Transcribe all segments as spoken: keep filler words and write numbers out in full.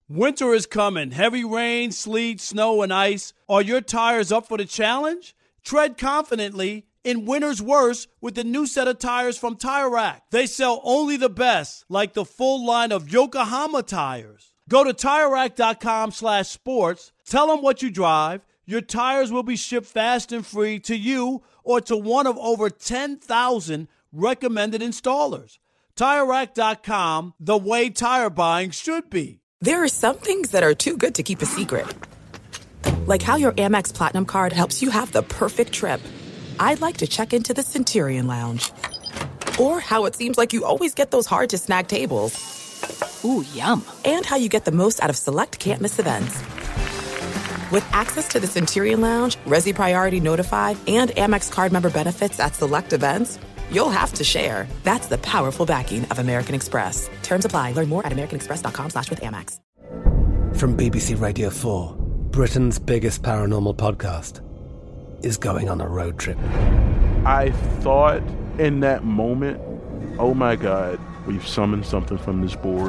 Winter is coming. Heavy rain, sleet, snow, and ice. Are your tires up for the challenge? Tread confidently in winter's worst with the new set of tires from Tire Rack. They sell only the best, like the full line of Yokohama tires. Go to Tire Rack dot com slash sports. Tell them what you drive. Your tires will be shipped fast and free to you or to one of over ten thousand recommended installers. Tire Rack dot com, the way tire buying should be. There are some things that are too good to keep a secret. Like how your Amex Platinum card helps you have the perfect trip. I'd like to check into the Centurion Lounge. Or how it seems like you always get those hard-to-snag tables. Ooh, yum. And how you get the most out of select can't-miss events. With access to the Centurion Lounge, Resi Priority Notified, and Amex card member benefits at select events, you'll have to share. That's the powerful backing of American Express. Terms apply. Learn more at americanexpress.com slash with Amex. From B B C Radio four, Britain's biggest paranormal podcast is going on a road trip. I thought in that moment, oh my God, we've summoned something from this board.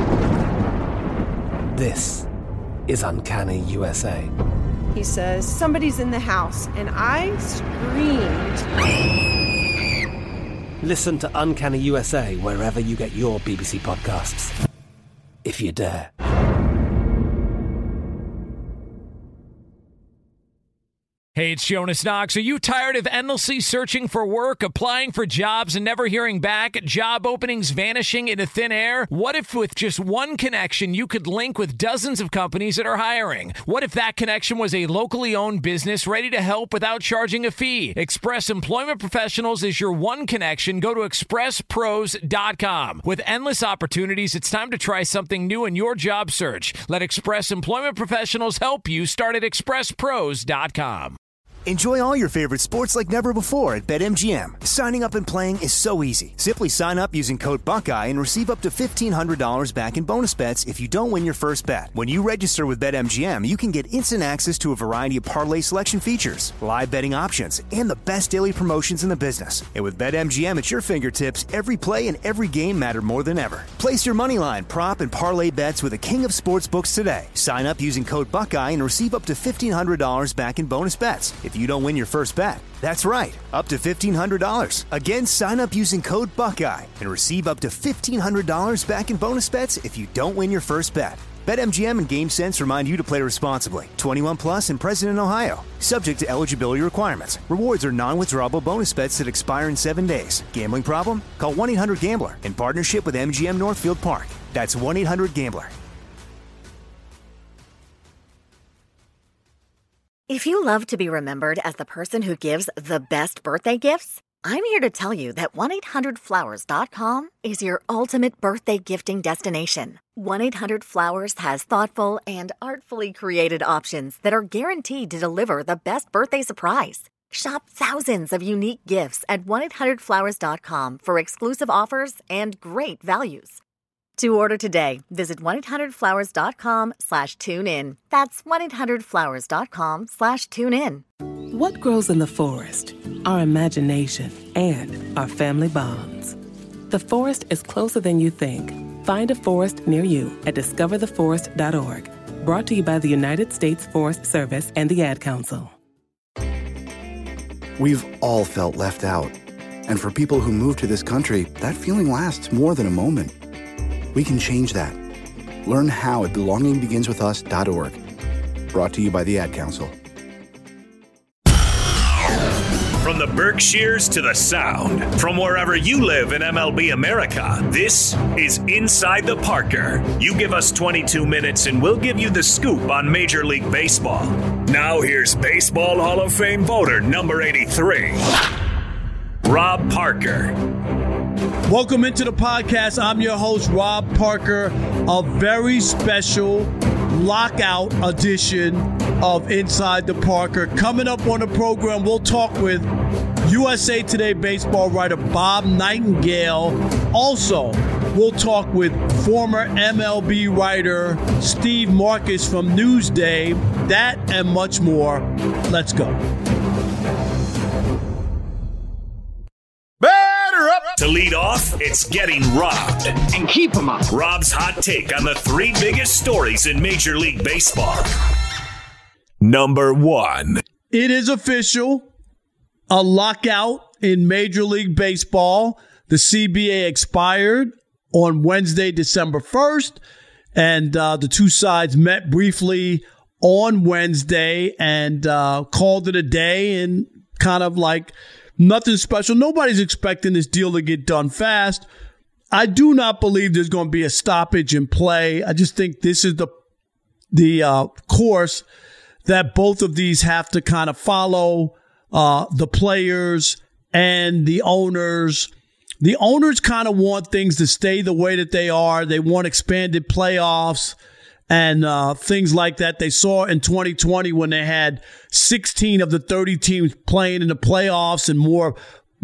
This is Uncanny U S A. He says, somebody's in the house, and I screamed... Listen to Uncanny U S A wherever you get your B B C podcasts, if you dare. Hey, it's Jonas Knox. Are you tired of endlessly searching for work, applying for jobs, and never hearing back? Job openings vanishing into thin air? What if with just one connection, you could link with dozens of companies that are hiring? What if that connection was a locally owned business ready to help without charging a fee? Express Employment Professionals is your one connection. Go to express pros dot com. With endless opportunities, it's time to try something new in your job search. Let Express Employment Professionals help you. Start at express pros dot com. Enjoy all your favorite sports like never before at BetMGM. Signing up and playing is so easy. Simply sign up using code Buckeye and receive up to fifteen hundred dollars back in bonus bets if you don't win your first bet. When you register with BetMGM, you can get instant access to a variety of parlay selection features, live betting options, and the best daily promotions in the business. And with BetMGM at your fingertips, every play and every game matter more than ever. Place your moneyline, prop, and parlay bets with the king of sportsbooks today. Sign up using code Buckeye and receive up to fifteen hundred dollars back in bonus bets if you don't win your first bet. That's right, up to fifteen hundred dollars. Again, sign up using code Buckeye and receive up to fifteen hundred dollars back in bonus bets if you don't win your first bet. BetMGM and GameSense remind you to play responsibly. twenty-one plus and present in Ohio. Subject to eligibility requirements. Rewards are non-withdrawable bonus bets that expire in seven days. Gambling problem? Call one eight hundred gambler in partnership with M G M Northfield Park. That's one eight hundred gambler. If you love to be remembered as the person who gives the best birthday gifts, I'm here to tell you that one eight hundred flowers dot com is your ultimate birthday gifting destination. one eight hundred flowers has thoughtful and artfully created options that are guaranteed to deliver the best birthday surprise. Shop thousands of unique gifts at one eight hundred flowers dot com for exclusive offers and great values. To order today, visit one eight hundred flowers dot com slash tune in. That's one eight hundred flowers dot com slash tune in. What grows in the forest? Our imagination and our family bonds. The forest is closer than you think. Find a forest near you at discover the forest dot org. Brought to you by the United States Forest Service and the Ad Council. We've all felt left out. And for people who move to this country, that feeling lasts more than a moment. We can change that. Learn how at belonging begins with us dot org. Brought to you by the Ad Council. From the Berkshires to the Sound, from wherever you live in M L B America, this is Inside the Parker. You give us twenty-two minutes and we'll give you the scoop on Major League Baseball. Now here's Baseball Hall of Fame voter number eighty-three, Rob Parker. Welcome into the podcast. I'm your host, Rob Parker. A very special lockout edition of Inside the Parker. Coming up on the program, we'll talk with U S A Today baseball writer Bob Nightingale. Also, we'll talk with former M L B writer Steve Marcus from Newsday. That and much more. Let's go. To lead off, off. It's getting robbed. And keep them up. Rob's hot take on the three biggest stories in Major League Baseball. Number one. It is official. A lockout in Major League Baseball. The C B A expired on Wednesday, December first, and uh, the two sides met briefly on Wednesday and uh, called it a day, and kind of like nothing special. Nobody's expecting this deal to get done fast. I do not believe there's going to be a stoppage in play. I just think this is the the uh, course that both of these have to kind of follow. Uh, the players and the owners. The owners kind of want things to stay the way that they are. They want expanded playoffs and uh, things like that. They saw in twenty twenty when they had sixteen of the thirty teams playing in the playoffs and more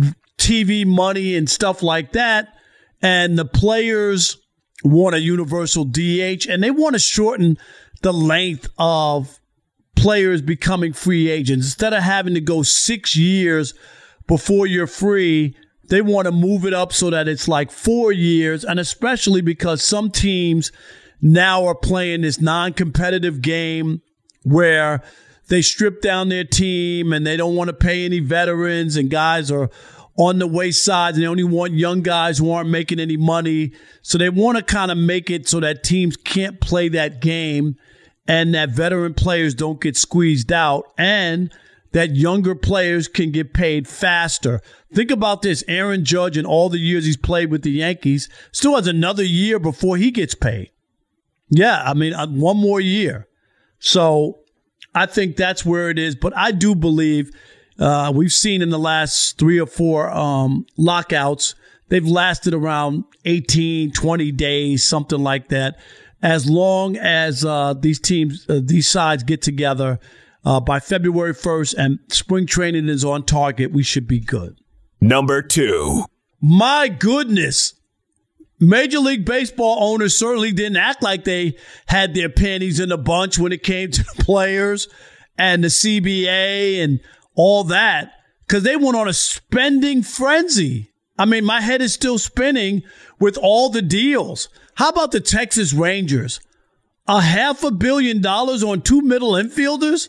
T V money and stuff like that. And the players want a universal D H, and they want to shorten the length of players becoming free agents. Instead of having to go six years before you're free, they want to move it up so that it's like four years, and especially because some teams now are playing this non-competitive game where they strip down their team and they don't want to pay any veterans, and guys are on the wayside, and they only want young guys who aren't making any money. So they want to kind of make it so that teams can't play that game and that veteran players don't get squeezed out, and that younger players can get paid faster. Think about this. Aaron Judge, in all the years he's played with the Yankees, still has another year before he gets paid. Yeah, I mean, one more year. So I think that's where it is. But I do believe uh, we've seen in the last three or four um, lockouts, they've lasted around eighteen, twenty days, something like that. As long as uh, these teams, uh, these sides get together uh, by February first and spring training is on target, we should be good. Number two. My goodness. Major League Baseball owners certainly didn't act like they had their panties in a bunch when it came to the players and the C B A and all that, because they went on a spending frenzy. I mean, my head is still spinning with all the deals. How about the Texas Rangers? A half a billion dollars on two middle infielders?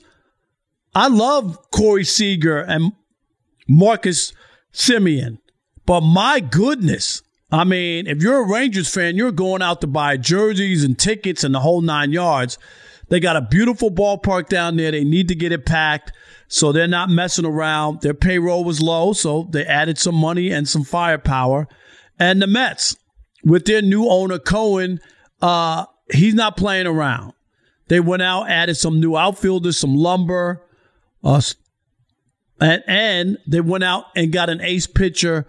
I love Corey Seager and Marcus Semien, but my goodness. I mean, if you're a Rangers fan, you're going out to buy jerseys and tickets and the whole nine yards. They got a beautiful ballpark down there. They need to get it packed, so they're not messing around. Their payroll was low, so they added some money and some firepower. And the Mets, with their new owner, Cohen, uh, he's not playing around. They went out, added some new outfielders, some lumber, uh, and, and they went out and got an ace pitcher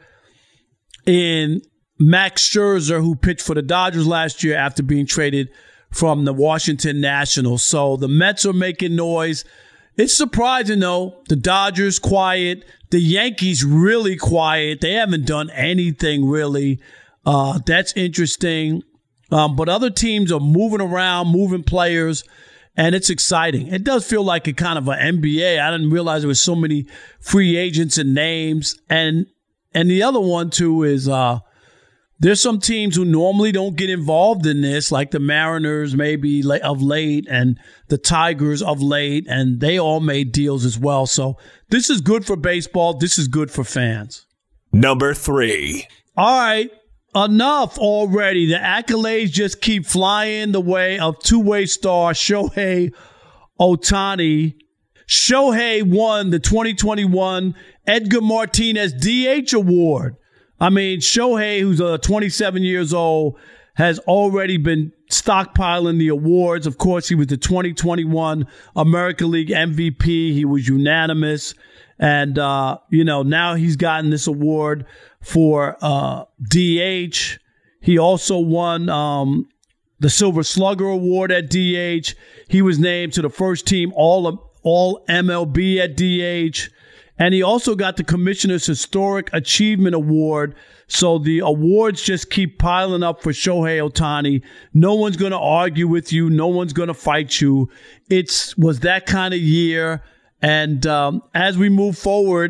in Max Scherzer, who pitched for the Dodgers last year after being traded from the Washington Nationals. So the Mets are making noise. It's surprising, though. The Dodgers, quiet. The Yankees, really quiet. They haven't done anything, really. Uh, that's interesting. Um, but other teams are moving around, moving players, and it's exciting. It does feel like a kind of an N B A. I didn't realize there was so many free agents and names. And and the other one, too, is uh, there's some teams who normally don't get involved in this, like the Mariners maybe of late and the Tigers of late, and they all made deals as well. So this is good for baseball. This is good for fans. Number three. All right. Enough already. The accolades just keep flying the way of two-way star Shohei Ohtani. Shohei won the twenty twenty-one Edgar Martinez D H Award. I mean, Shohei, who's uh, twenty-seven years old, has already been stockpiling the awards. Of course, he was the twenty twenty-one American League M V P. He was unanimous. And, uh, you know, now he's gotten this award for uh, D H. He also won um, the Silver Slugger Award at D H. He was named to the first team All, all M L B at D H. And he also got the Commissioner's Historic Achievement Award. So the awards just keep piling up for Shohei Ohtani. No one's going to argue with you. No one's going to fight you. It was that kind of year. And um, as we move forward,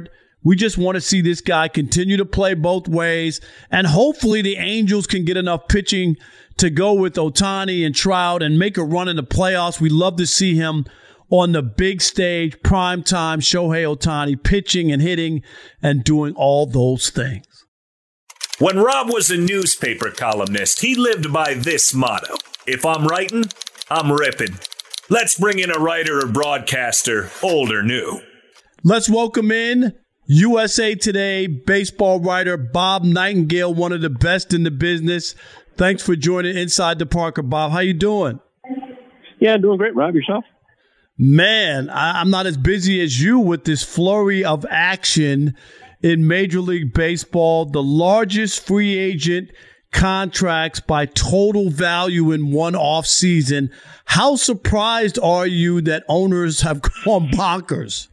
We just want to see this guy continue to play both ways, and hopefully the Angels can get enough pitching to go with Ohtani and Trout and make a run in the playoffs. We love to see him on the big stage, prime time, Shohei Ohtani pitching and hitting and doing all those things. When Rob was a newspaper columnist, he lived by this motto: if I'm writing, I'm ripping. Let's bring in a writer or broadcaster, old or new. Let's welcome in U S A Today baseball writer Bob Nightingale, one of the best in the business. Thanks for joining Inside the Parker, Bob. How you doing? Yeah, doing great, Rob. Yourself? Man, I, I'm not as busy as you with this flurry of action in Major League Baseball. The largest free agent contracts by total value in one offseason. How surprised are you that owners have gone bonkers?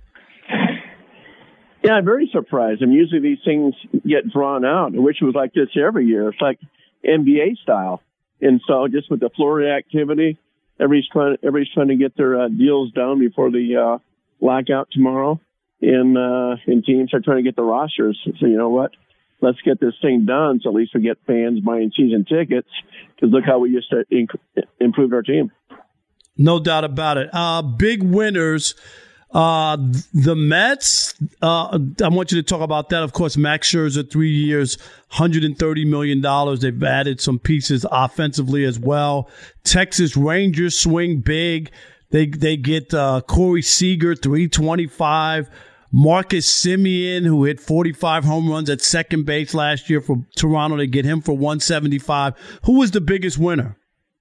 Yeah, I'm very surprised. I mean, usually these things get drawn out. I wish it was like this every year. It's like N B A style. And so just with the flurry activity, everybody's trying, everybody's trying to get their uh, deals done before the uh, lockout tomorrow. And, uh, and teams are trying to get the rosters. So you know what? Let's get this thing done so at least we get fans buying season tickets, because look how we used to inc- improve our team. No doubt about it. Uh, big winners. Uh, the Mets, uh, I want you to talk about that. Of course, Max Scherzer, three years, one hundred thirty million dollars. They've added some pieces offensively as well. Texas Rangers swing big. They they get uh, Corey Seager, three twenty-five. Marcus Semien, who hit forty-five home runs at second base last year for Toronto, they get him for one seventy-five. Who was the biggest winner?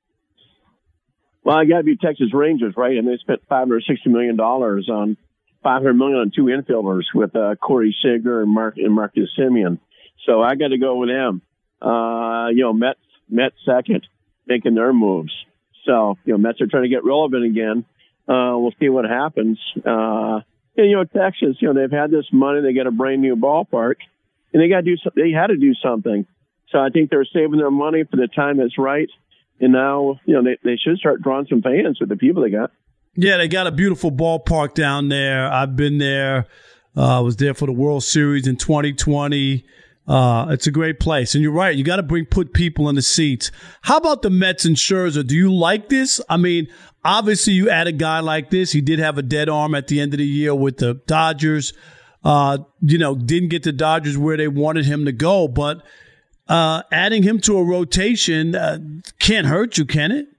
Well, I got to be Texas Rangers, right? And they spent five hundred sixty million dollars on five hundred million dollars on two infielders with uh, Corey Seager and, Mark, and Marcus Semien. So I got to go with them. Uh, you know, Mets, Mets second, making their moves. So, you know, Mets are trying to get relevant again. Uh, we'll see what happens. Uh, and, you know, Texas, you know, they've had this money. They got a brand new ballpark, and they got to do. They had to do something. So I think they're saving their money for the time that's right. And now, you know, they, they should start drawing some fans with the people they got. Yeah, they got a beautiful ballpark down there. I've been there. I uh, was there for the World Series in twenty twenty. Uh, it's a great place. And you're right. You got to bring put people in the seats. How about the Mets and Scherzer? Do you like this? I mean, obviously you add a guy like this. He did have a dead arm at the end of the year with the Dodgers. Uh, you know, didn't get the Dodgers where they wanted him to go. But Uh, adding him to a rotation uh, can't hurt you, can it?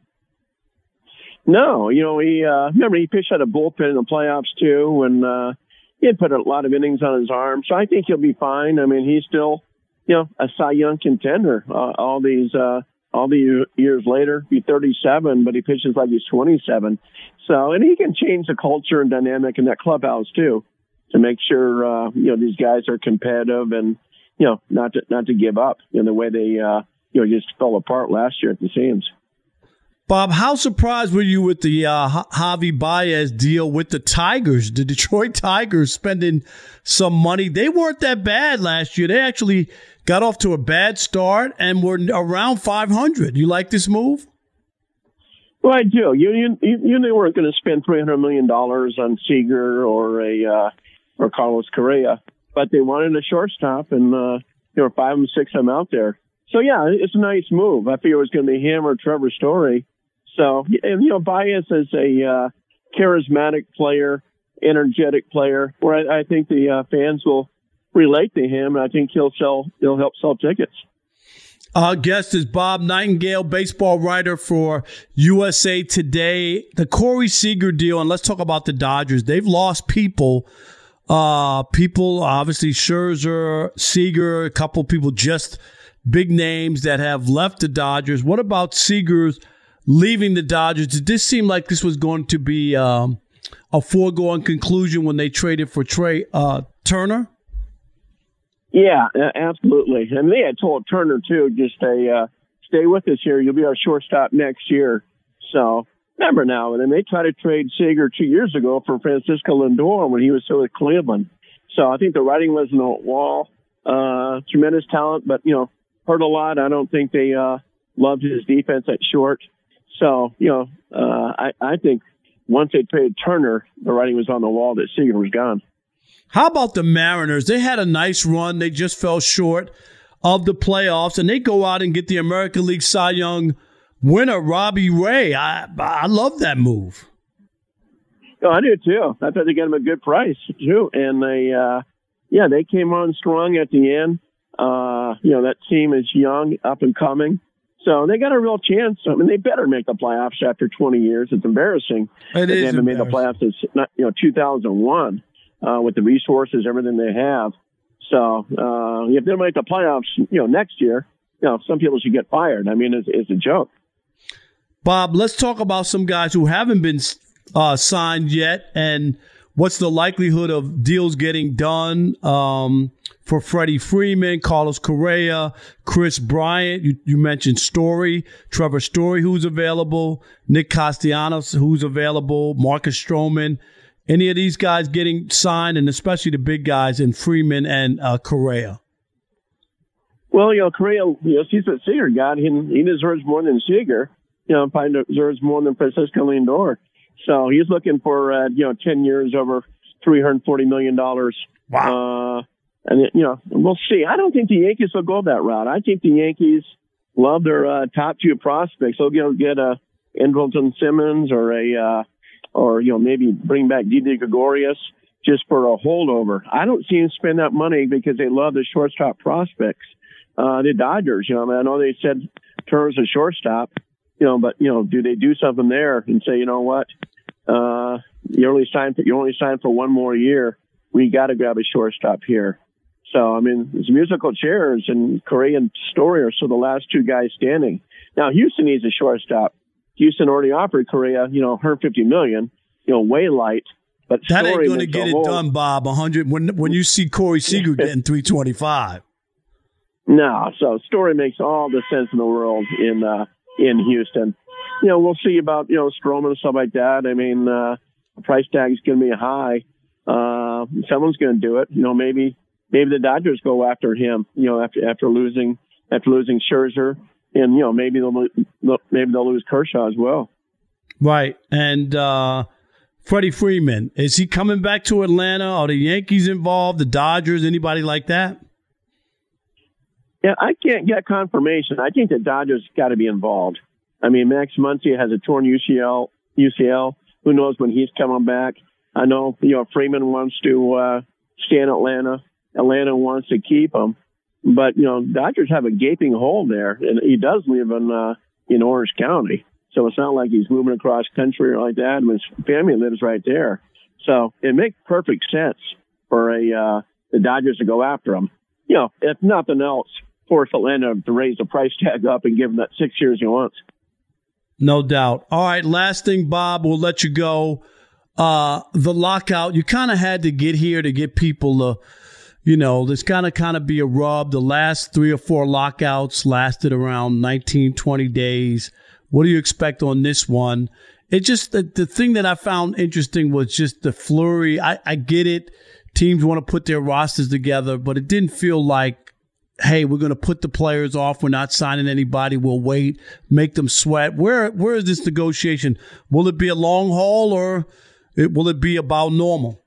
No, you know, he uh, remember he pitched out a bullpen in the playoffs too, and uh, he had put a lot of innings on his arm, so I think he'll be fine. I mean, he's still, you know, a Cy Young contender. Uh, all these, uh, all the years later, he's thirty-seven, but he pitches like he's twenty-seven. So, and he can change the culture and dynamic in that clubhouse too, to make sure uh, you know these guys are competitive and, you know, not to not to give up in the way they, uh, you know, just fell apart last year at the seams. Bob, how surprised were you with the uh, Javi Baez deal with the Tigers? The Detroit Tigers spending some money. They weren't that bad last year. They actually got off to a bad start and were around five hundred. You like this move? Well, I do. You you, you they weren't going to spend three hundred million dollars on Seager or a uh, or Carlos Correa. But they wanted a shortstop, and uh, there were five and six of them out there. So, yeah, it's a nice move. I figured it was going to be him or Trevor Story. So, and, you know, Baez is a uh, charismatic player, energetic player, where I, I think the uh, fans will relate to him, and I think he'll sell. He'll help sell tickets. Our guest is Bob Nightingale, baseball writer for U S A Today. The Corey Seager deal, and let's talk about the Dodgers. They've lost people. Uh, people, obviously, Scherzer, Seager, a couple people, just big names that have left the Dodgers. What about Seager's leaving the Dodgers? Did this seem like this was going to be um, a foregone conclusion when they traded for Trey uh, Turner? Yeah, absolutely. And they had told Turner, too, just stay, uh, stay with us here. You'll be our shortstop next year. So, remember now, and they tried to trade Seager two years ago for Francisco Lindor when he was still at Cleveland. So I think the writing was on the wall. Uh, tremendous talent, but, you know, hurt a lot. I don't think they uh, loved his defense at short. So, you know, uh, I, I think once they traded Turner, the writing was on the wall that Seager was gone. How about the Mariners? They had a nice run. They just fell short of the playoffs, and they go out and get the American League Cy Young winner, Robbie Ray. I I love that move. Oh, I do too. I thought they got him a good price too, and they, uh, yeah, they came on strong at the end. Uh, you know, that team is young, up and coming, so they got a real chance. I mean, they better make the playoffs after twenty years. It's embarrassing it that is they haven't made the playoffs since you know two thousand one uh, with the resources, everything they have. So uh, if they don't make the playoffs, you know, next year, you know, some people should get fired. I mean, it's, it's a joke. Bob, let's talk about some guys who haven't been uh, signed yet, and what's the likelihood of deals getting done um, for Freddie Freeman, Carlos Correa, Chris Bryant. You, you mentioned Story, Trevor Story, who's available, Nick Castellanos, who's available, Marcus Stroman. Any of these guys getting signed, and especially the big guys in Freeman and uh, Correa? Well, you know, Correa, you know, he's what Seager got. He, he deserves more than Seager. You know, probably deserves more than Francisco Lindor. So he's looking for, uh, you know, ten years over three hundred forty million dollars. Wow. Uh, and, you know, we'll see. I don't think the Yankees will go that route. I think the Yankees love their uh, top two prospects. They'll you know, get a Andrelton Simmons or a, uh, or, you know, maybe bring back Didi Gregorius just for a holdover. I don't see them spend that money because they love the shortstop prospects. Uh, the Dodgers, you know, I, mean, I know they said Turner's a shortstop, you know, but, you know, do they do something there and say, you know what, uh, you only signed for, you only signed for one more year. We got to grab a shortstop here. So, I mean, it's musical chairs, and Correa and Story are still the last two guys standing. Now, Houston needs a shortstop. Houston already offered Correa, you know, one hundred fifty million dollars, you know, way light. But that Story ain't going to get it done, Bob. one hundred when when you see Corey Seager getting three twenty-five. No, so Story makes all the sense in the world in uh, in Houston. You know, we'll see about you know Stroman and stuff like that. I mean, uh, the price tag is going to be high. Uh, someone's going to do it. You know, maybe maybe the Dodgers go after him. You know, after after losing after losing Scherzer. And, you know, maybe they'll maybe they'll lose Kershaw as well. Right. And uh, Freddie Freeman, is he coming back to Atlanta? Are the Yankees involved, the Dodgers, anybody like that? Yeah, I can't get confirmation. I think the Dodgers got to be involved. I mean, Max Muncy has a torn U C L. U C L. Who knows when he's coming back? I know, you know, Freeman wants to uh, stay in Atlanta. Atlanta wants to keep him. But, you know, Dodgers have a gaping hole there, and he does live in uh, in Orange County. So it's not like he's moving across country or like that. I mean, his family lives right there. So it makes perfect sense for a uh, the Dodgers to go after him. You know, if nothing else, force Atlanta to raise the price tag up and give him that six years he wants. No doubt. All right, last thing, Bob, we'll let you go. Uh, the lockout, you kind of had to get here to get people to, you know, there's kind of kind of be a rub. The last three or four lockouts lasted around nineteen, twenty days. What do you expect on this one? It just, the, the thing that I found interesting was just the flurry. I, I get it. Teams want to put their rosters together, but it didn't feel like, hey, we're going to put the players off. We're not signing anybody. We'll wait, make them sweat. Where Where is this negotiation? Will it be a long haul, or it, will it be about normal?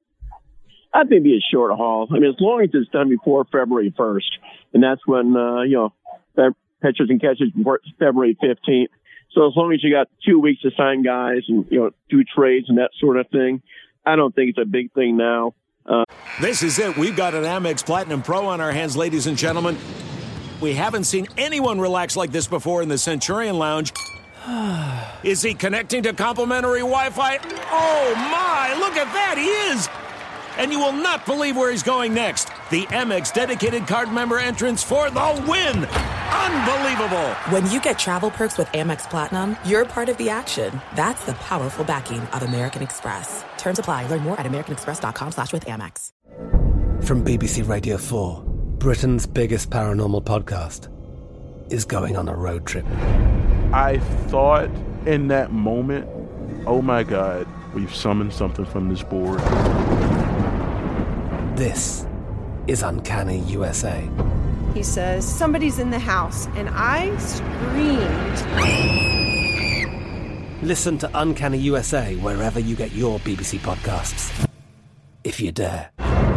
I think it'd be a short haul. I mean, as long as it's done before February first, and that's when, uh, you know, pitchers and catchers before February fifteenth. So as long as you got two weeks to sign guys and, you know, do trades and that sort of thing, I don't think it's a big thing now. Uh, this is it. We've got an Amex Platinum Pro on our hands, ladies and gentlemen. We haven't seen anyone relax like this before in the Centurion Lounge. Is he connecting to complimentary Wi-Fi? Oh, my. Look at that. He is. And you will not believe where he's going next. The Amex dedicated card member entrance for the win. Unbelievable. When you get travel perks with Amex Platinum, you're part of the action. That's the powerful backing of American Express. Terms apply. Learn more at americanexpress.com slash with Amex. From B B C Radio four, Britain's biggest paranormal podcast is going on a road trip. I thought in that moment, oh my God, we've summoned something from this board. This is Uncanny U S A. He says, somebody's in the house, and I screamed. Listen to Uncanny U S A wherever you get your B B C podcasts, if you dare.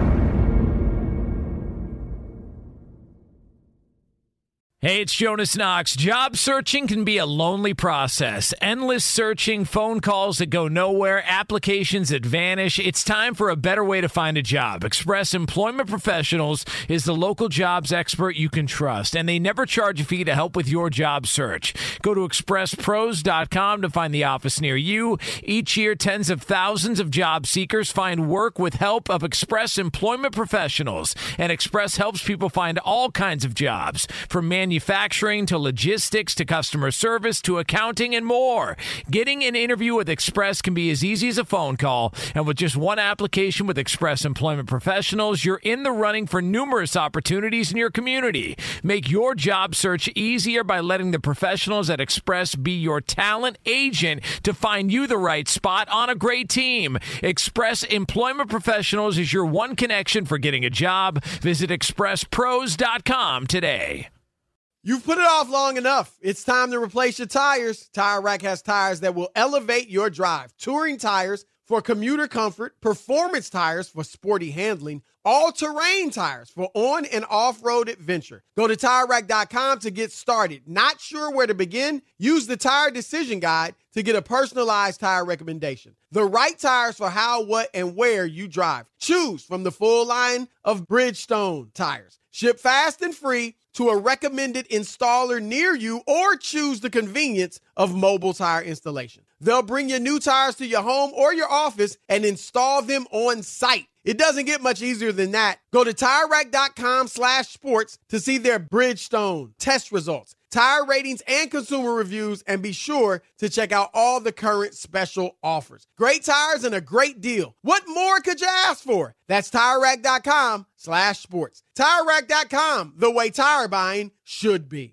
Hey, it's Jonas Knox. Job searching can be a lonely process. Endless searching, phone calls that go nowhere, applications that vanish. It's time for a better way to find a job. Express Employment Professionals is the local jobs expert you can trust, and they never charge a fee to help with your job search. Go to express pros dot com to find the office near you. Each year, tens of thousands of job seekers find work with help of Express Employment Professionals, and Express helps people find all kinds of jobs, from manufacturing Manufacturing to logistics to customer service to accounting and more. Getting an interview with Express can be as easy as a phone call, and with just one application with Express Employment Professionals, you're in the running for numerous opportunities in your community. Make your job search easier by letting the professionals at Express be your talent agent to find you the right spot on a great team. Express Employment Professionals is your one connection for getting a job. Visit express pros dot com today. You've put it off long enough. It's time to replace your tires. Tire Rack has tires that will elevate your drive. Touring tires for commuter comfort, performance tires for sporty handling, all-terrain tires for on- and off-road adventure. Go to tire rack dot com to get started. Not sure where to begin? Use the Tire Decision Guide to get a personalized tire recommendation. The right tires for how, what, and where you drive. Choose from the full line of Bridgestone tires. Ship fast and free to a recommended installer near you, or choose the convenience of mobile tire installation. They'll bring your new tires to your home or your office and install them on site. It doesn't get much easier than that. Go to tire rack dot com slash sports to see their Bridgestone test results, tire ratings, and consumer reviews, and be sure to check out all the current special offers. Great tires and a great deal. What more could you ask for? That's tire rack dot com slash sports. tire rack dot com, the way tire buying should be.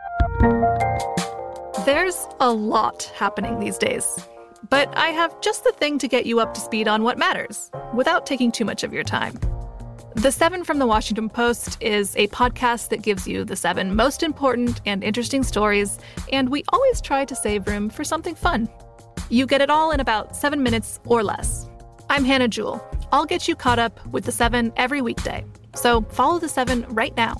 There's a lot happening these days, but I have just the thing to get you up to speed on what matters without taking too much of your time. The Seven from the Washington Post is a podcast that gives you the seven most important and interesting stories, and we always try to save room for something fun. You get it all in about seven minutes or less. I'm Hannah Jewell. I'll get you caught up with the Seven every weekday. So follow the Seven right now.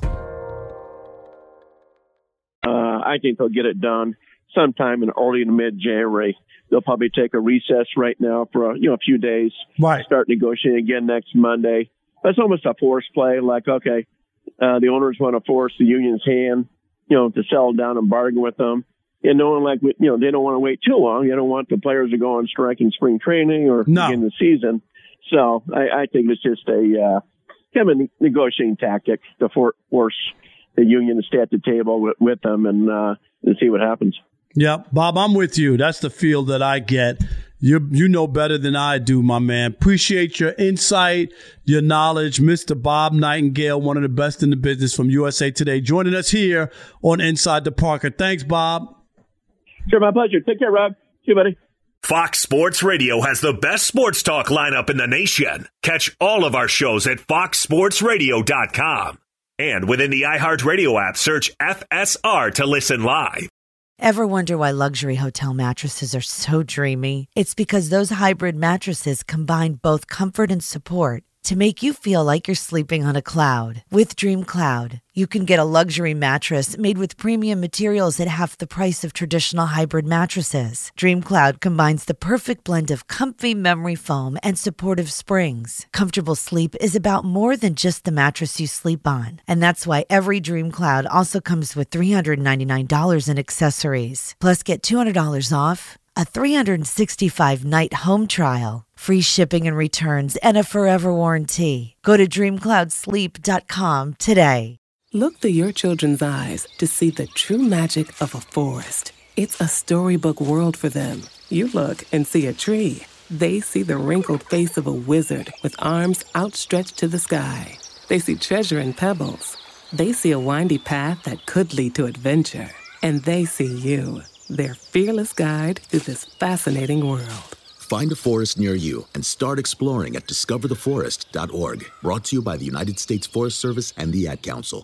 Uh, I think they'll get it done sometime in early to mid-January. They'll probably take a recess right now for a, you know, a few days. Right. Start negotiating again next Monday. That's almost a forced play. Like, okay, uh, the owners want to force the union's hand, you know, to settle down and bargain with them. And no one like, you know, they don't want to wait too long. They don't want the players to go on strike in spring training or no. begin the season. So I, I think it's just a uh, kind of a negotiating tactic to for, force the union to stay at the table with, with them and uh, and see what happens. Yeah, Bob, I'm with you. That's the feel that I get. You you know better than I do, my man. Appreciate your insight, your knowledge. Mister Bob Nightingale, one of the best in the business from U S A Today, joining us here on Inside the Parker. Thanks, Bob. Sure, my pleasure. Take care, Rob. See you, buddy. Fox Sports Radio has the best sports talk lineup in the nation. Catch all of our shows at fox sports radio dot com. And within the iHeartRadio app, search F S R to listen live. Ever wonder why luxury hotel mattresses are so dreamy? It's because those hybrid mattresses combine both comfort and support to make you feel like you're sleeping on a cloud. With Dream Cloud, you can get a luxury mattress made with premium materials at half the price of traditional hybrid mattresses. Dream Cloud combines the perfect blend of comfy memory foam and supportive springs. Comfortable sleep is about more than just the mattress you sleep on. And that's why every Dream Cloud also comes with three hundred ninety-nine dollars in accessories. Plus, get two hundred dollars off, a three hundred sixty-five night home trial, free shipping and returns, and a forever warranty. Go to dream cloud sleep dot com today. Look through your children's eyes to see the true magic of a forest. It's a storybook world for them. You look and see a tree. They see the wrinkled face of a wizard with arms outstretched to the sky. They see treasure in pebbles. They see a windy path that could lead to adventure. And they see you, their fearless guide through this fascinating world. Find a forest near you and start exploring at discover the forest dot org. Brought to you by the United States Forest Service and the Ad Council.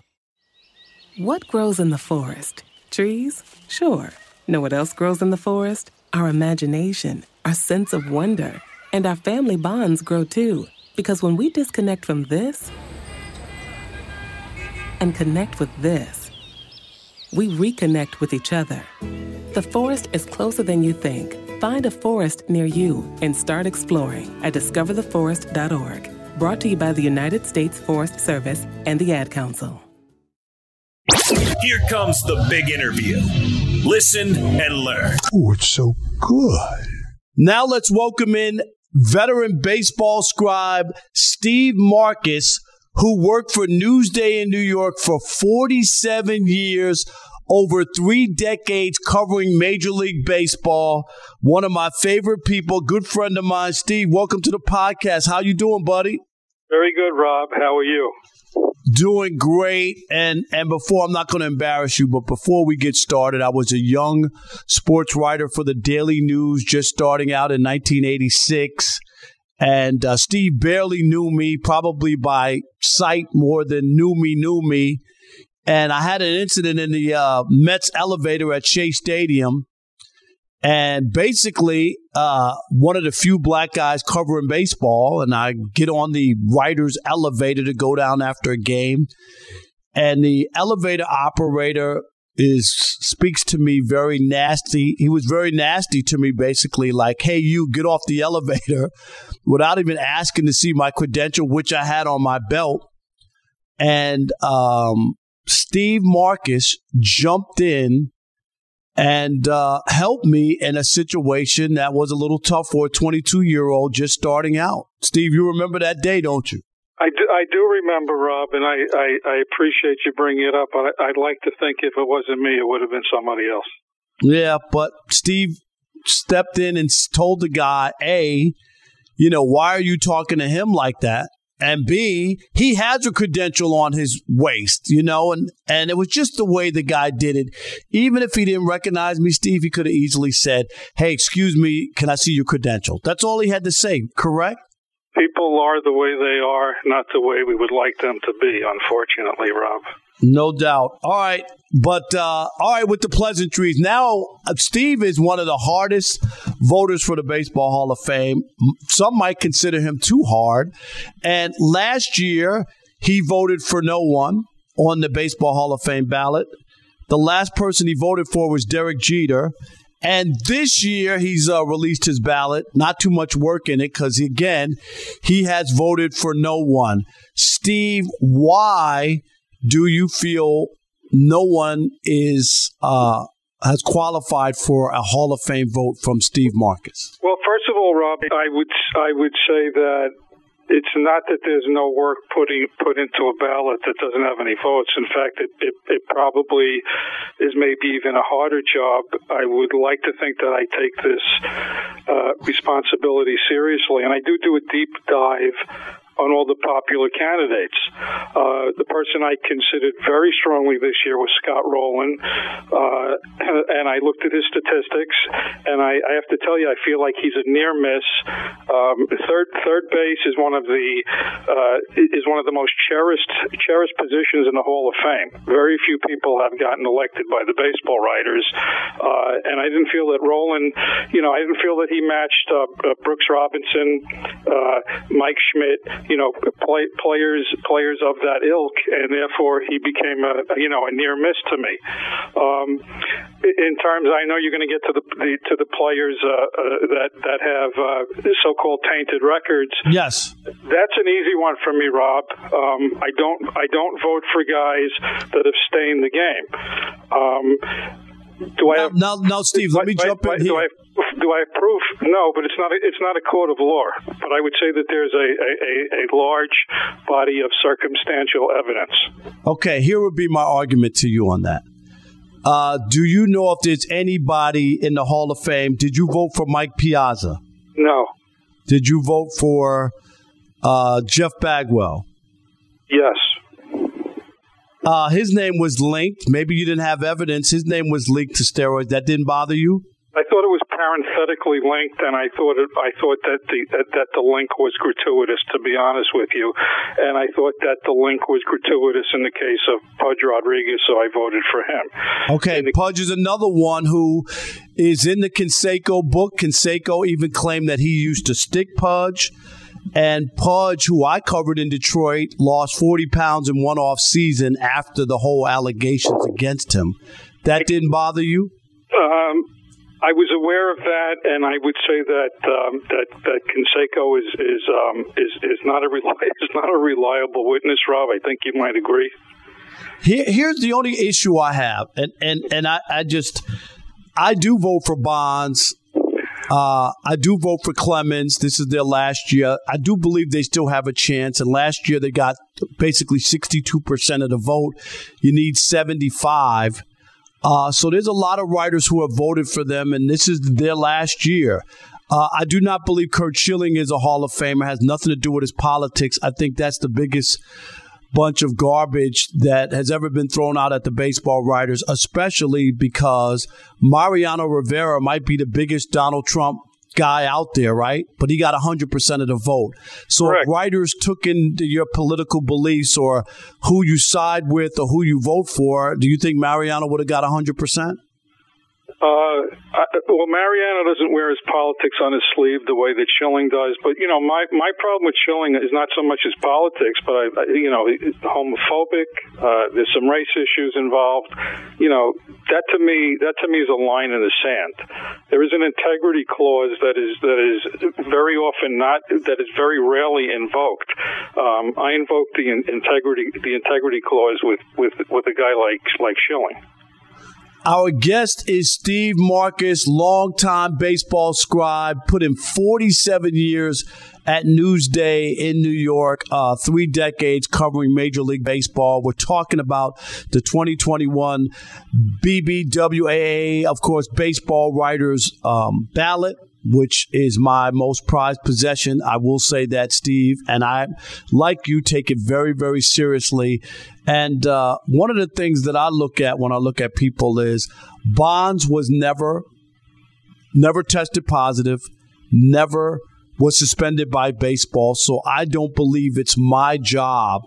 What grows in the forest? Trees? Sure. Know what else grows in the forest? Our imagination, our sense of wonder, and our family bonds grow too. Because when we disconnect from this and connect with this, we reconnect with each other. The forest is closer than you think. Find a forest near you and start exploring at discover the forest dot org. Brought to you by the United States Forest Service and the Ad Council. Here comes the big interview. Listen and learn. Oh, it's so good. Now let's welcome in veteran baseball scribe Steve Marcus, who worked for Newsday in New York for forty-seven years, over three decades covering Major League Baseball. One of my favorite people, good friend of mine. Steve, welcome to the podcast. How you doing, buddy? Very good, Rob. How are you? Doing great. And and before, I'm not going to embarrass you, but before we get started, I was a young sports writer for the Daily News, just starting out in nineteen eighty-six. And uh, Steve barely knew me, probably by sight more than knew me, knew me. And I had an incident in the uh, Mets elevator at Shea Stadium. And basically, uh, one of the few black guys covering baseball, and I get on the writer's elevator to go down after a game. And the elevator operator is speaks to me very nasty. He was very nasty to me, basically like, hey, you get off the elevator, without even asking to see my credential, which I had on my belt. And um, Steve Marcus jumped in and uh, helped me in a situation that was a little tough for a twenty-two-year-old just starting out. Steve, you remember that day, don't you? I do, I do remember, Rob, and I, I, I appreciate you bringing it up. I, I'd like to think if it wasn't me, it would have been somebody else. Yeah, but Steve stepped in and told the guy, A, you know, why are you talking to him like that? And B, he has a credential on his waist, you know, and, and it was just the way the guy did it. Even if he didn't recognize me, Steve, he could have easily said, hey, excuse me, can I see your credential? That's all he had to say, correct? People are the way they are, not the way we would like them to be, unfortunately, Rob. No doubt. All right. But, uh, all right, with the pleasantries. Now, Steve is one of the hardest voters for the Baseball Hall of Fame. Some might consider him too hard. And last year, he voted for no one on the Baseball Hall of Fame ballot. The last person he voted for was Derek Jeter. And this year, he's uh, released his ballot. Not too much work in it because, again, he has voted for no one. Steve, why do you feel no one is uh, has qualified for a Hall of Fame vote from Steve Marcus? Well, first of all, Rob, I would I would say that it's not that there's no work putting put into a ballot that doesn't have any votes. In fact, it, it, it probably is maybe even a harder job. I would like to think that I take this uh, responsibility seriously, and I do do a deep dive on all the popular candidates. Uh, the person I considered very strongly this year was Scott Rowland, uh, and I looked at his statistics, and I, I have to tell you, I feel like he's a near miss. Um, third third base is one of the uh, is one of the most cherished cherished positions in the Hall of Fame. Very few people have gotten elected by the baseball writers, uh, and I didn't feel that Rowland, you know, I didn't feel that he matched uh, uh, Brooks Robinson, uh, Mike Schmidt, you know, play, players players of that ilk, and therefore he became a, you know, a near miss to me. Um, in terms, I know you're going to get to the, the to the players uh, uh, that that have uh, so-called tainted records. Yes, that's an easy one for me, Rob. Um, I don't I don't vote for guys that have stained the game. Um, Do I have now, now, Steve? Let me jump in do here. I have, do I have proof? No, but it's not. A, it's not a court of law. But I would say that there's a, a, a large body of circumstantial evidence. Okay, here would be my argument to you on that. Uh, do you know if there's anybody in the Hall of Fame? Did you vote for Mike Piazza? No. Did you vote for uh, Jeff Bagwell? Yes. Uh, his name was linked. Maybe you didn't have evidence. His name was linked to steroids. That didn't bother you? I thought it was parenthetically linked, and I thought it, I thought that the that, that the link was gratuitous, to be honest with you. And I thought that the link was gratuitous in the case of Pudge Rodriguez, so I voted for him. Okay, the- Pudge is another one who is in the Canseco book. Canseco even claimed that he used to stick Pudge. And Pudge, who I covered in Detroit, lost forty pounds in one off season after the whole allegations against him. That didn't bother you? Um, I was aware of that, and I would say that um, that that Canseco is is um, is is not a reli- is not a reliable witness, Rob. I think you might agree. Here, here's the only issue I have, and and and I, I just I do vote for Bonds. Uh, I do vote for Clemens. This is their last year. I do believe they still have a chance. And last year they got basically sixty-two percent of the vote. You need seventy-five. Uh, so there's a lot of writers who have voted for them, and this is their last year. Uh, I do not believe Curt Schilling is a Hall of Famer. It has nothing to do with his politics. I think that's the biggest bunch of garbage that has ever been thrown out at the baseball writers, especially because Mariano Rivera might be the biggest Donald Trump guy out there, right? But he got one hundred percent of the vote. So Correct. If writers took into your political beliefs or who you side with or who you vote for, do you think Mariano would have got one hundred percent? Uh, I, well, Mariano doesn't wear his politics on his sleeve the way that Schilling does. But, you know, my, my problem with Schilling is not so much his politics, but, I, I, you know, homophobic. Uh, there's some race issues involved. You know, that to me, that to me is a line in the sand. There is an integrity clause that is that is very often not, that is very rarely invoked. Um, I invoke the integrity the integrity clause with, with, with a guy like like Schilling. Our guest is Steve Marcus, longtime baseball scribe, put in forty-seven years at Newsday in New York, uh, three decades covering Major League Baseball. We're talking about the twenty twenty-one B B W A A, of course, Baseball Writers um, Ballot, which is my most prized possession. I will say that, Steve. And I, like you, take it very, very seriously. And uh, one of the things that I look at when I look at people is Bonds was never, never tested positive, never was suspended by baseball. So I don't believe it's my job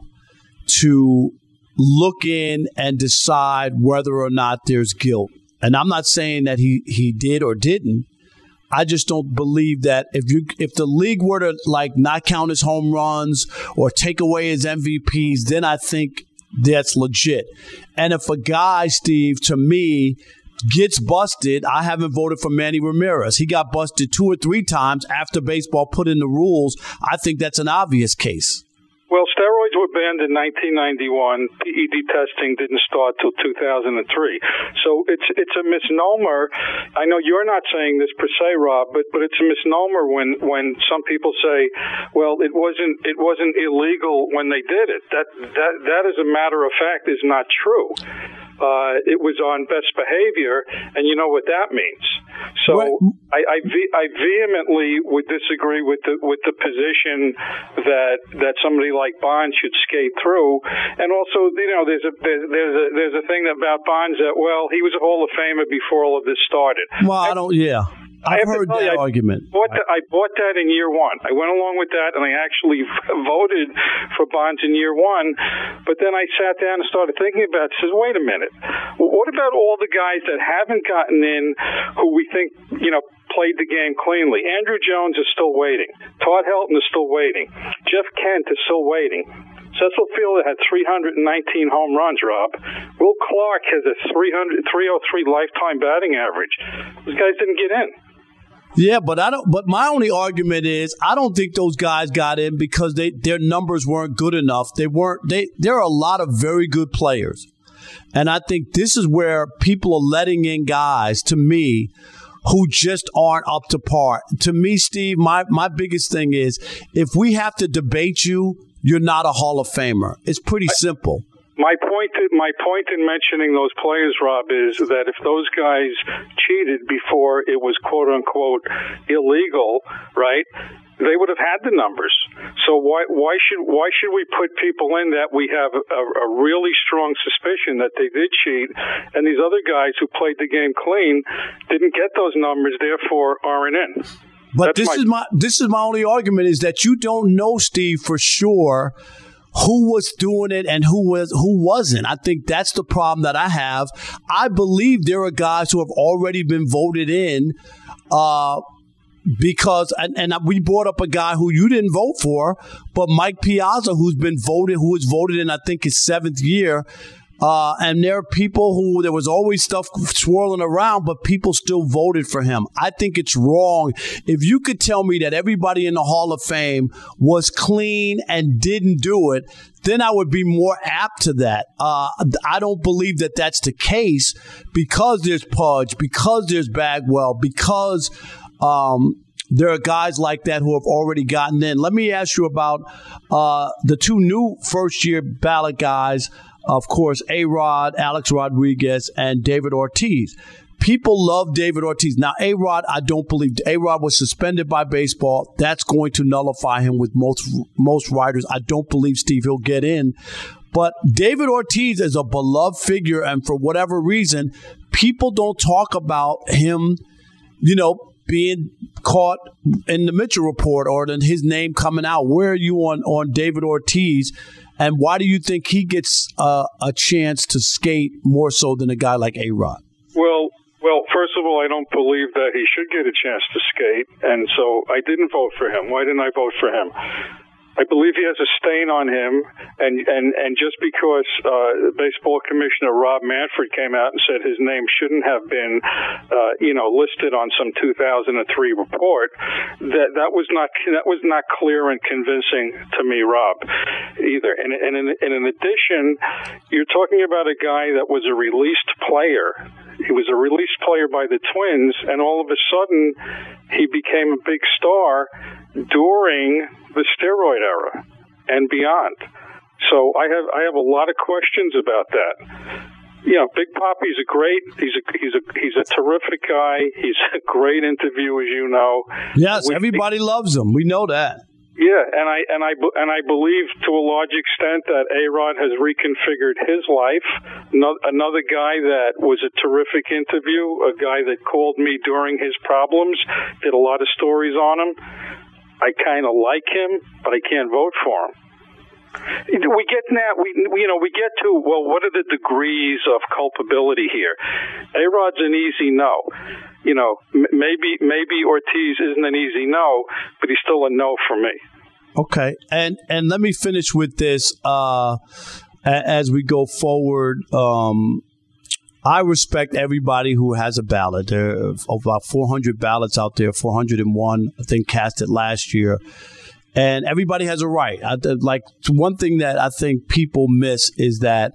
to look in and decide whether or not there's guilt. And I'm not saying that he, he did or didn't. I just don't believe that if you if the league were to like not count his home runs or take away his M V Ps, then I think that's legit. And if a guy, Steve, to me, gets busted, I haven't voted for Manny Ramirez. He got busted two or three times after baseball put in the rules. I think that's an obvious case. Well, steroids were banned in nineteen ninety-one. P E D testing didn't start till two thousand three. So it's it's a misnomer. I know you're not saying this per se, Rob, but but it's a misnomer when, when some people say, well, it wasn't it wasn't illegal when they did it. That that that as a matter of fact is not true. Uh, it was on best behavior, and you know what that means. So right. I, I, ve- I vehemently would disagree with the with the position that that somebody like Bonds should skate through. And also, you know, there's a there's, there's a there's a thing about Bonds that well, he was a Hall of Famer before all of this started. Well, I don't. Yeah. I've heard that you, I argument. Bought the, I bought that in year one. I went along with that, and I actually voted for Bonds in year one. But then I sat down and started thinking about it. Says, wait a minute. What about all the guys that haven't gotten in who we think, you know, played the game cleanly? Andrew Jones is still waiting. Todd Helton is still waiting. Jeff Kent is still waiting. Cecil Fielder had three hundred nineteen home runs, Rob. Will Clark has a three hundred, three oh three lifetime batting average. Those guys didn't get in. Yeah, but I don't. But my only argument is I don't think those guys got in because they their numbers weren't good enough. They weren't. They there are a lot of very good players, and I think this is where people are letting in guys. To me, who just aren't up to par. To me, Steve, my my biggest thing is if we have to debate you, you're not a Hall of Famer. It's pretty simple. My point, my point in mentioning those players, Rob, is that if those guys cheated before it was "quote unquote" illegal, right? They would have had the numbers. So why why should why should we put people in that we have a, a really strong suspicion that they did cheat, and these other guys who played the game clean didn't get those numbers, therefore aren't in? But That's this my- is my this is my only argument is that you don't know, Steve, for sure who was doing it and who was who wasn't. I think that's the problem that I have. I believe there are guys who have already been voted in uh, because, and, and we brought up a guy who you didn't vote for, but Mike Piazza, who's been voted, who was voted in, I think, his seventh year. Uh, and there are people who, there was always stuff swirling around, but people still voted for him. I think it's wrong. If you could tell me that everybody in the Hall of Fame was clean and didn't do it, then I would be more apt to that. Uh, I don't believe that that's the case because there's Pudge, because there's Bagwell, because um, there are guys like that who have already gotten in. Let me ask you about uh, the two new first-year ballot guys. Of course, A-Rod, Alex Rodriguez, and David Ortiz. People love David Ortiz. Now, A-Rod, I don't believe. A-Rod was suspended by baseball. That's going to nullify him with most most writers. I don't believe, Steve, he'll get in. But David Ortiz is a beloved figure, and for whatever reason, people don't talk about him, you know, being caught in the Mitchell report or his name coming out. Where are you on, on David Ortiz? And why do you think he gets uh, a chance to skate more so than a guy like A-Rod? Well, well, first of all, I don't believe that he should get a chance to skate, and so I didn't vote for him. Why didn't I vote for him? I believe he has a stain on him, and, and, and just because uh, Baseball Commissioner Rob Manfred came out and said his name shouldn't have been, uh, you know, listed on some two thousand three report, that that was not that was not clear and convincing to me, Rob, either. And, and, in, and in addition, you're talking about a guy that was a released player. He was a released player by the Twins, and all of a sudden, he became a big star during the steroid era and beyond. So I have I have a lot of questions about that. You know, Big Papi's a great. He's a he's a he's a terrific guy. He's a great interview, as you know. Yes, we, everybody loves him. We know that. Yeah, and I and I and I believe to a large extent that A-Rod has reconfigured his life. Another guy that was a terrific interview, a guy that called me during his problems, did a lot of stories on him. I kind of like him, but I can't vote for him. We get now, we you know, we get to, well, what are the degrees of culpability here? A-Rod's an easy no. You know, maybe maybe Ortiz isn't an easy no, but he's still a no for me. Okay, and and let me finish with this uh, as we go forward. Um, I respect everybody who has a ballot. There are about four hundred ballots out there, four hundred one, I think, casted last year. And everybody has a right. I, like one thing that I think people miss is that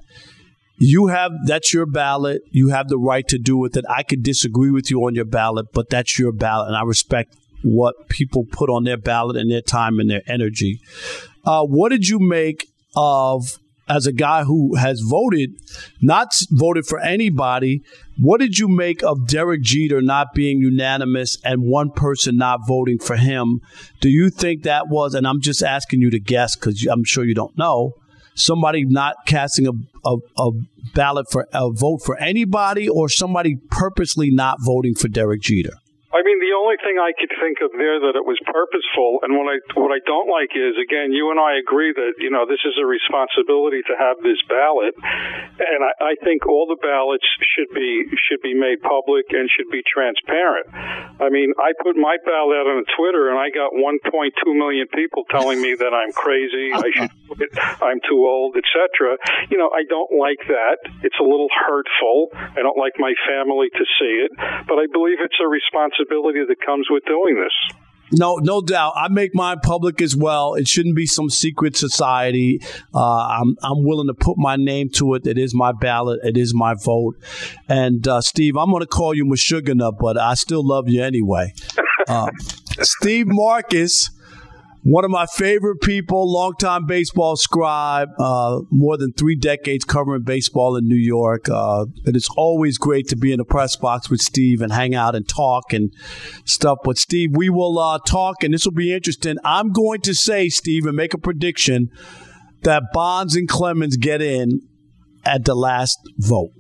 you have, that's your ballot. You have the right to do with it. I could disagree with you on your ballot, but that's your ballot. And I respect what people put on their ballot and their time and their energy. Uh, what did you make of, as a guy who has voted, not voted for anybody, what did you make of Derek Jeter not being unanimous and one person not voting for him? Do you think that was, and I'm just asking you to guess because I'm sure you don't know, somebody not casting a, a, a ballot for a vote for anybody, or somebody purposely not voting for Derek Jeter? I mean, the only thing I could think of there that it was purposeful, and what I what I don't like is, again, you and I agree that, you know, this is a responsibility to have this ballot, and I, I think all the ballots should be should be made public and should be transparent. I mean, I put my ballot out on Twitter, and I got one point two million people telling me that I'm crazy, I should quit, I'm too old, et cetera. You know, I don't like that. It's a little hurtful. I don't like my family to see it, but I believe it's a responsibility that comes with doing this. No, no doubt. I make mine public as well. It shouldn't be some secret society. Uh, I'm I'm willing to put my name to it. It is my ballot. It is my vote. And uh, Steve, I'm going to call you Meshuggah, but I still love you anyway. Uh, Steve Marcus, one of my favorite people, longtime baseball scribe, uh, more than three decades covering baseball in New York. Uh, it is always great to be in the press box with Steve and hang out and talk and stuff. But, Steve, we will uh, talk, and this will be interesting. I'm going to say, Steve, and make a prediction that Bonds and Clemens get in at the last vote.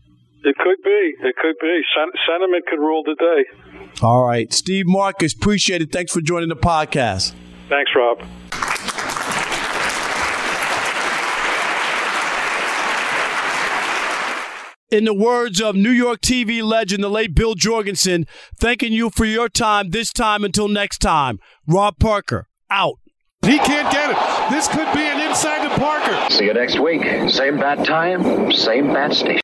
It could be. It could be. Sen- sentiment could rule the day. All right. Steve Marcus, appreciate it. Thanks for joining the podcast. Thanks, Rob. In the words of New York T V legend, the late Bill Jorgensen, thanking you for your time this time until next time. Rob Parker, out. He can't get it. This could be an inside to Parker. See you next week. Same bat time, same bat station.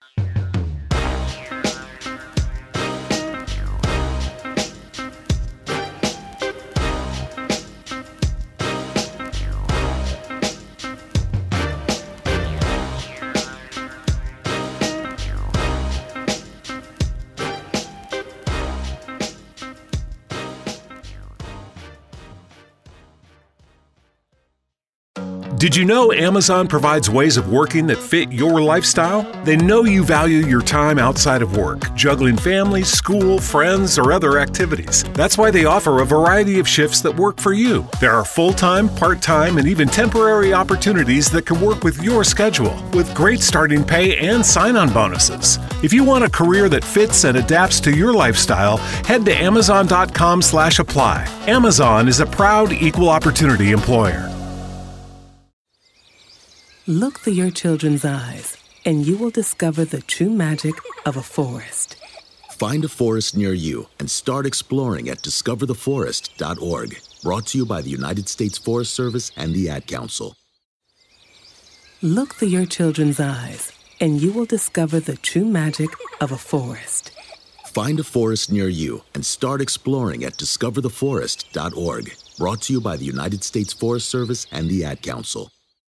Did you know Amazon provides ways of working that fit your lifestyle? They know you value your time outside of work, juggling family, school, friends, or other activities. That's why they offer a variety of shifts that work for you. There are full-time, part-time, and even temporary opportunities that can work with your schedule, with great starting pay and sign-on bonuses. If you want a career that fits and adapts to your lifestyle, head to amazon.com slash apply. Amazon is a proud equal opportunity employer. Look through your children's eyes, and you will discover the true magic of a forest. Find a forest near you and start exploring at discover the forest dot org. Brought to you by the United States Forest Service and the Ad Council. Look through your children's eyes, and you will discover the true magic of a forest. Find a forest near you and start exploring at discover the forest dot org. Brought to you by the United States Forest Service and the Ad Council.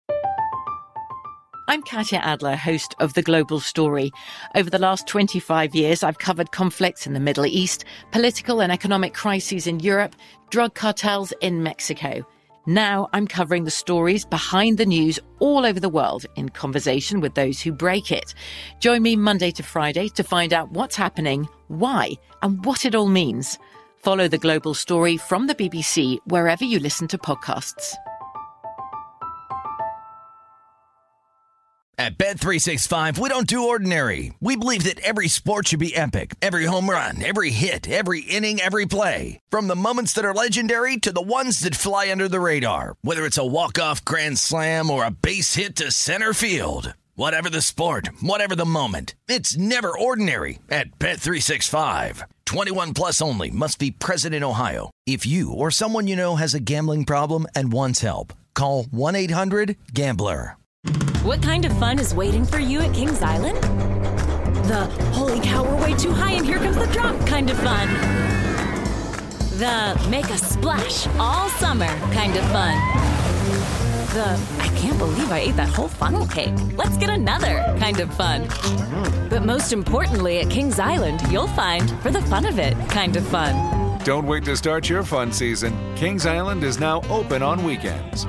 I'm Katya Adler, host of The Global Story. Over the last twenty-five years, I've covered conflicts in the Middle East, political and economic crises in Europe, drug cartels in Mexico. Now I'm covering the stories behind the news all over the world in conversation with those who break it. Join me Monday to Friday to find out what's happening, why, and what it all means. Follow The Global Story from the B B C wherever you listen to podcasts. At Bet three sixty-five, we don't do ordinary. We believe that every sport should be epic. Every home run, every hit, every inning, every play. From the moments that are legendary to the ones that fly under the radar. Whether it's a walk-off grand slam or a base hit to center field. Whatever the sport, whatever the moment. It's never ordinary at Bet three sixty-five. twenty-one plus only. Must be present in Ohio. If you or someone you know has a gambling problem and wants help, call one eight hundred gambler. What kind of fun is waiting for you at Kings Island? The holy cow, we're way too high and here comes the drop kind of fun. The make a splash all summer kind of fun. The I can't believe I ate that whole funnel cake. Let's get another kind of fun. But most importantly, at Kings Island, you'll find for the fun of it kind of fun. Don't wait to start your fun season. Kings Island is now open on weekends.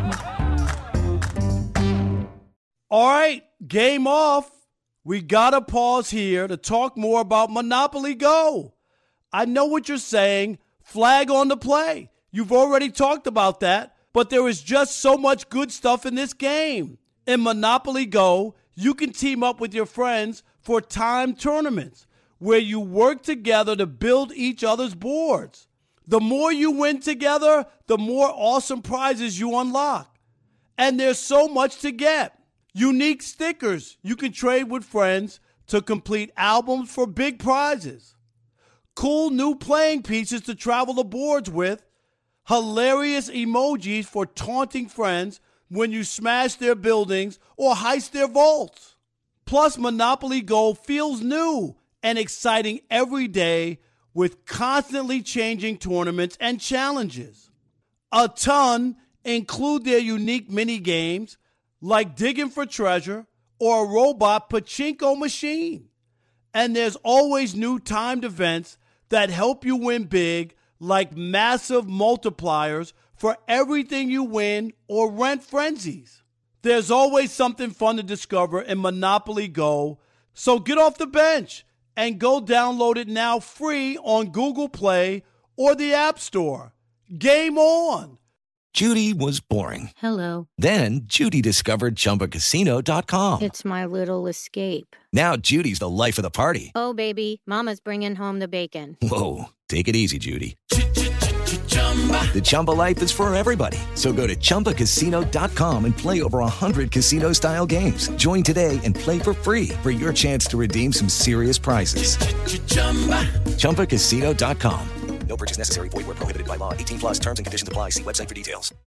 All right, game off. We got to pause here to talk more about Monopoly Go. I know what you're saying. Flag on the play. You've already talked about that, but there is just so much good stuff in this game. In Monopoly Go, you can team up with your friends for timed tournaments where you work together to build each other's boards. The more you win together, the more awesome prizes you unlock. And there's so much to get. Unique stickers you can trade with friends to complete albums for big prizes. Cool new playing pieces to travel the boards with. Hilarious emojis for taunting friends when you smash their buildings or heist their vaults. Plus, Monopoly Go feels new and exciting every day with constantly changing tournaments and challenges. A ton include their unique mini games like digging for treasure or a robot pachinko machine. And there's always new timed events that help you win big, like massive multipliers for everything you win or rent frenzies. There's always something fun to discover in Monopoly Go, so get off the bench and go download it now free on Google Play or the App Store. Game on! Judy was boring. Hello. Then Judy discovered Chumba Casino dot com. It's my little escape. Now Judy's the life of the party. Oh, baby, mama's bringing home the bacon. Whoa, take it easy, Judy. The Chumba life is for everybody. So go to Chumba Casino dot com and play over one hundred casino-style games. Join today and play for free for your chance to redeem some serious prizes. Chumba Casino dot com. No purchase necessary. Void where prohibited by law. eighteen plus terms and conditions apply. See website for details.